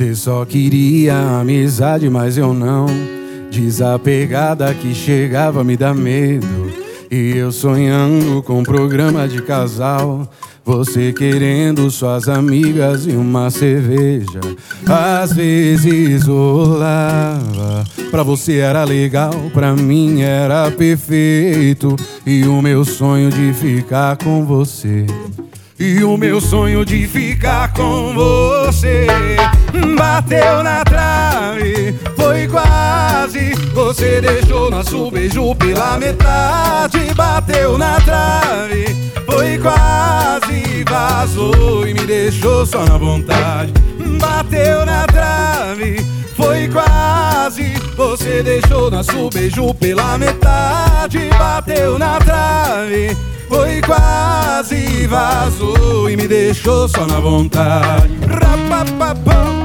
Cê só queria amizade, mas eu não. Desapegada que chegava a me dar medo. E eu sonhando com um programa de casal. Você querendo suas amigas e uma cerveja. Às vezes rolava. Pra você era legal, pra mim era perfeito. E o meu sonho de ficar com você. E o meu sonho de ficar com você bateu na trave, foi quase. Você deixou nosso beijo pela metade. Bateu na trave, foi quase. Vazou e me deixou só na vontade. Bateu na trave, foi quase. Você deixou nosso beijo pela metade. Bateu na trave, foi quase, vazou e me deixou só na vontade. Rapapapam.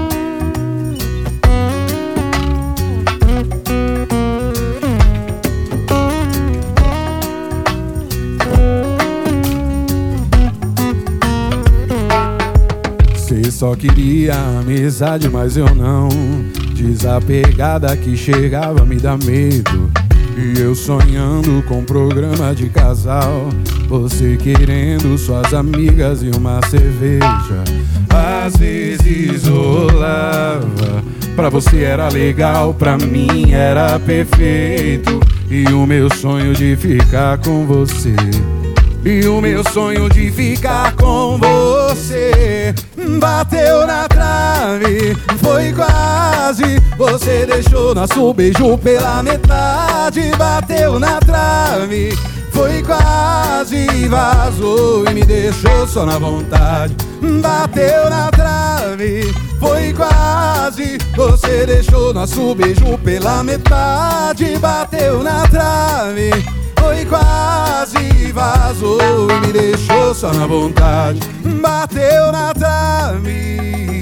Cê só queria amizade, mas eu não. Desapegada que chegava a me dar medo. E eu sonhando com um programa de casal. Você querendo suas amigas e uma cerveja. Às vezes rolava. Pra você era legal, pra mim era perfeito. E o meu sonho de ficar com você. E o meu sonho de ficar com você bateu na trave, foi quase. Você deixou nosso beijo pela metade. Bateu na trave, foi quase. Vazou e me deixou só na vontade. Bateu na trave, foi quase. Você deixou nosso beijo pela metade. Bateu na trave, foi quase, vazou e me deixou só na vontade. Bateu na trave,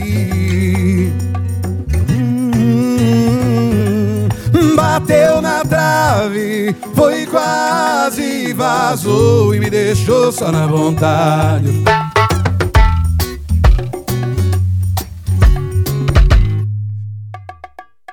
bateu na trave, foi quase, vazou e me deixou só na vontade.